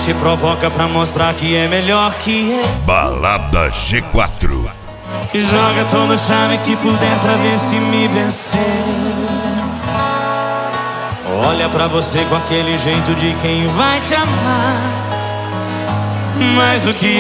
te provoca pra mostrar que é melhor que é. Balada G4. E joga todo o charme aqui por dentro pra ver se me vencer. Olha pra você com aquele jeito de quem vai te amar mais do que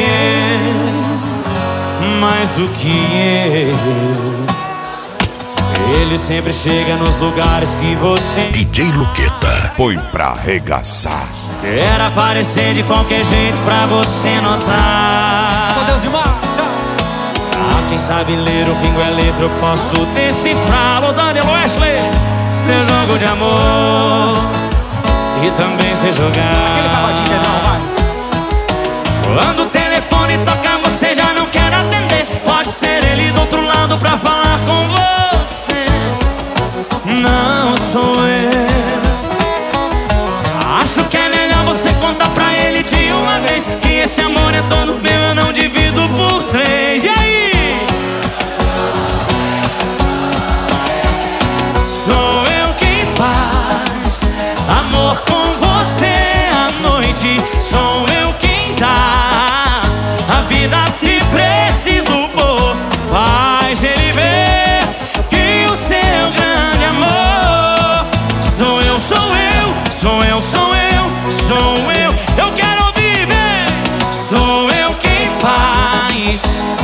eu, mais do que eu. Ele sempre chega nos lugares que você DJ Luqueta põe pra arregaçar. quer aparecer de qualquer jeito pra você notar. Com Deus, irmão, tchau. Ah, quem sabe ler o pingo é letra, eu posso decifrar. Alô, Daniel Wesley, seu jogo de amor e também sei jogar. Aquele pagodinho, não, vai. Quando o telefone toca, você já não quer atender. Pode ser ele do outro lado pra falar com você. Não sou eu. Acho que é melhor você contar pra ele de uma vez que esse amor é todo meu, eu não divido por 3. E aí? Sou eu quem faz amor com você à noite. Sou eu quem dá a vida se preciso pôr. Faz ele ver que o seu grande amor sou eu, sou eu, sou eu, sou eu, sou eu. Eu quero ouvir, vem. Sou eu quem faz.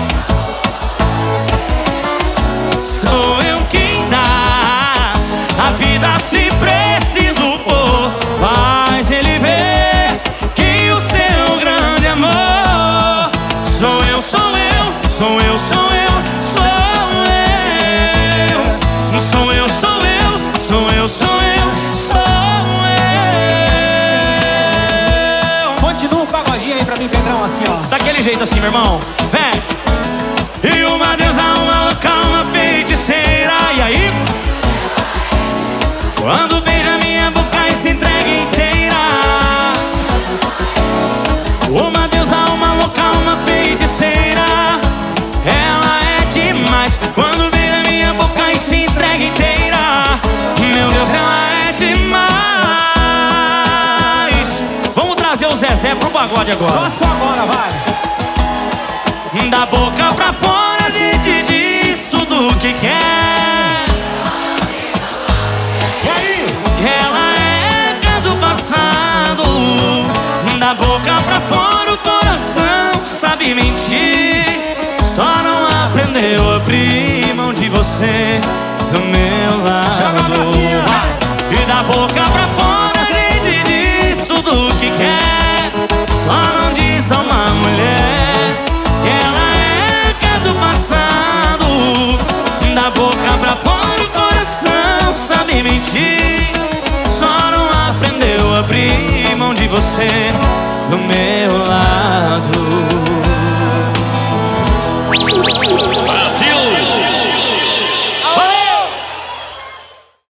Sou eu quem dá a vida se preciso pôr. Faz ele ver que o seu grande amor sou eu, sou eu, sou eu, sou eu, sou eu. Sou eu, sou eu, sou eu, sou eu, sou eu. Continua o pagodinho aí pra mim, Pedrão, assim, ó. Daquele jeito assim, meu irmão. Vem. E uma deusa, uma louca, uma feiticeira. E aí? Quando beija minha boca e se entrega inteira. Uma deusa, uma louca, uma feiticeira. Ela é demais. Quando beija minha boca e se entrega inteira. Meu Deus, ela é demais. Vamos trazer o Zezé pro pagode agora. Só agora, vai. Da boca pra fora a gente diz tudo o que quer. E aí? Ela é caso passado. Da boca pra fora o coração sabe mentir. Só não aprendeu a abrir mão de você do meu lado. Joga pra cima. E da boca pra fora a gente diz tudo o que quer. Só não diz a uma mulher que ela é caso passado. Da boca pra fora o coração sabe mentir. Só não aprendeu a abrir mão de você do meu